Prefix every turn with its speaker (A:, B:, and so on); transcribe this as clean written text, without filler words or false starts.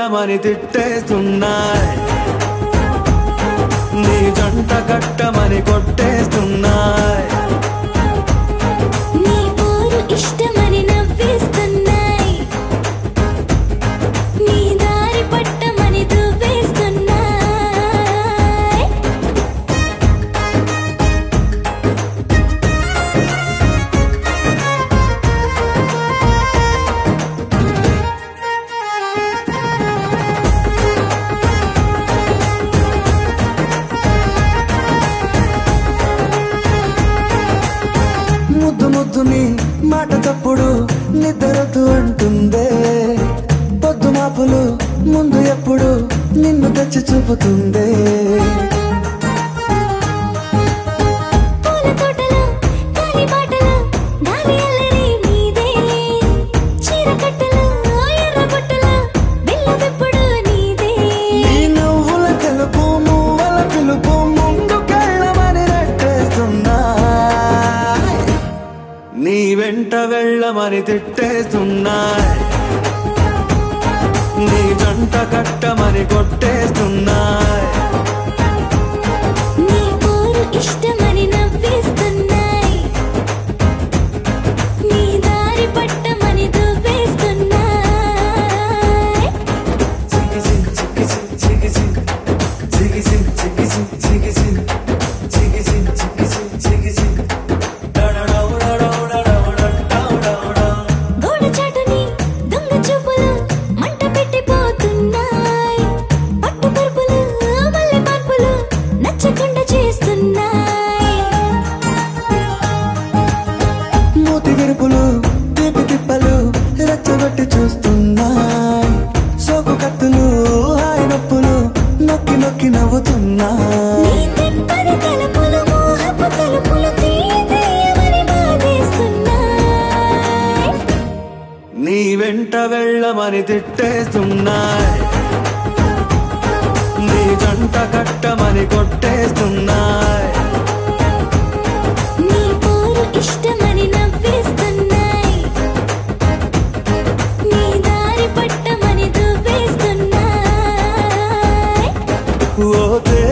A: వెళ్ళమని తిట్టేస్తున్నాయి, నీ జంట కట్టమని కొట్టేస్తున్నాయి,
B: నీ పోరు ఇష్టమని నవ్వేస్తున్నాయి, నీ దారి పట్టమని దువ్వేస్తున్నాయి.
A: ముద్దు ముద్దుని మాట తప్పుడు నిద్రొద్దు అంటుందే, పొద్దు మాపులు ముందు ఎప్పుడు నిన్ను తెచ్చి చూపుతుందే.
B: పూల తోటలో గాలి బాటలో గాలి అల్లరి నీదే, చీర కట్టలో ఎర్ర బుట్టలో బిల్లవెప్పుడు నీదే.
A: నీ నువ్వుల తెలుపు మువ్వల పిలుపు ముందుకెళ్ళమని నెట్టేస్తున్నాయి, నీ వెంట వెళ్ళమని తిట్టేస్తున్నాయి, నీ జంట కట్టమని కొట్టేస్తున్నాయి,
B: నీ పోరు ఇష్టమని నవ్వేస్తున్నాయి, నీ దారి పట్టమని దువ్వేస్తున్నాయి. గోడ చాటుని దొంగ చూపులు మంట పెట్టిపోతున్నాయి, పట్టు పరుపులు మల్లె మార్పులు నచ్చకుండా చేస్తున్నాయి.
A: మూతి విరుపులు తీపి తిప్పలు రెచ్చగొట్టి చూస్తున్నాయి, సోకు కత్తులు హాయి నొప్పులు నొక్కి నొక్కి నవ్వుతున్నాయి,
B: నీ తెప్పని తలుపులు మోహపు తలుపులు తీయమని బాధేస్తున్నాయి,
A: నీ వెంట వెళ్ళమని తిట్టేస్తున్నాయి, నీ జంట కట్టమని కొట్టేస్తున్నాయి,
B: నీ పోరు ఇష్టమని నవ్వేస్తున్నాయి, నీ దారి పట్టమని దువ్వేస్తున్నాయి.
A: ఓ